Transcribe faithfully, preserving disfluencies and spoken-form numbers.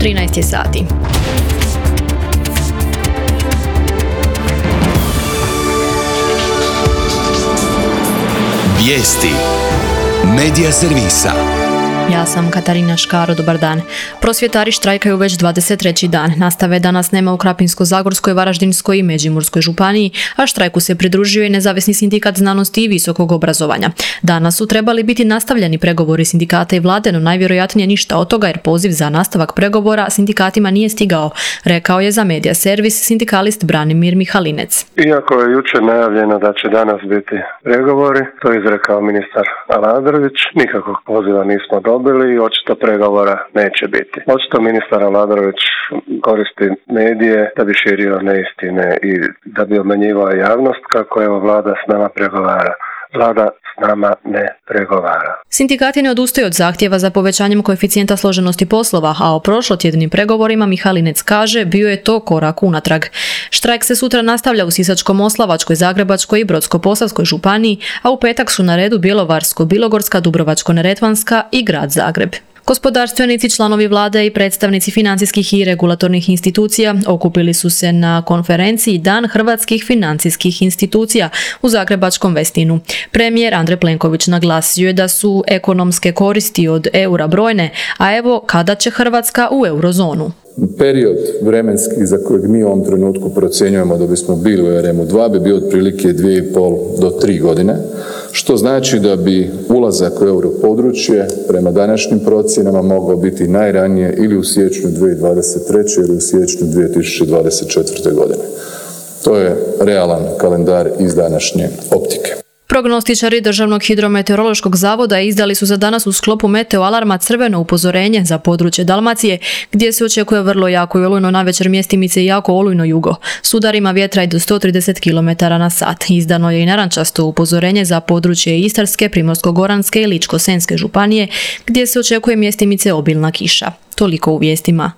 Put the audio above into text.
trinaest je sati. Vijesti Medija servisa. Ja sam Katarina Škaro, dobar dan. Prosvjetari štrajkaju već dvadeset treći dan. Nastave danas nema u Krapinsko-zagorskoj, Varaždinskoj i Međimurskoj županiji, a štrajku se pridružio i Nezavisni sindikat znanosti i visokog obrazovanja. Danas su trebali biti nastavljeni pregovori sindikata i vlade, no najvjerojatnije ništa od toga jer poziv za nastavak pregovora sindikatima nije stigao, rekao je za Medija servis sindikalist Branimir Mihalinec. Iako je jučer najavljeno da će danas biti pregovori, to je izrekao ministar Aladrović, nikakvog poziva nismo dobili i očito pregovora neće biti. Očito ministar Aladrović koristi medije da bi širio neistine i da bi obmanjivao javnost kako evo vlada s nama pregovara. Vlada s nama ne pregovara. Sindikati ne odustaju od zahtjeva za povećanjem koeficijenta složenosti poslova, a o prošlotjednim pregovorima Mihalinec kaže bio je to korak unatrag. Štrajk se sutra nastavlja u Sisačko-moslavačkoj, Zagrebačkoj i Brodsko-posavskoj županiji, a u petak su na redu Bjelovarsko-bilogorska, Dubrovačko-neretvanska i grad Zagreb. Gospodarstvenici, članovi vlade i predstavnici financijskih i regulatornih institucija okupili su se na konferenciji Dan hrvatskih financijskih institucija u zagrebačkom Westinu. Premijer Andrej Plenković naglasio je da su ekonomske koristi od eura brojne, a evo kada će Hrvatska u eurozonu. Period vremenski za kojeg mi u ovom trenutku procjenjujemo da bismo bili u R M dva bi bio otprilike dvije i pol do tri godine, što znači da bi ulazak u europodručje prema današnjim procjenama mogao biti najranije ili u siječnju dvije tisuće dvadeset treće ili u siječnju dvije tisuće dvadeset četvrte godine. To je realan kalendar iz današnje optike. Prognostičari Državnog hidrometeorološkog zavoda izdali su za danas u sklopu meteo alarma crveno upozorenje za područje Dalmacije, gdje se očekuje vrlo jako i olujno, navečer mjestimice i jako olujno jugo, s udarima vjetra i do sto trideset kilometara na sat. Izdano je i narančasto upozorenje za područje Istarske, Primorsko-goranske i Ličko-senjske županije, gdje se očekuje mjestimice obilna kiša. Toliko u vijestima.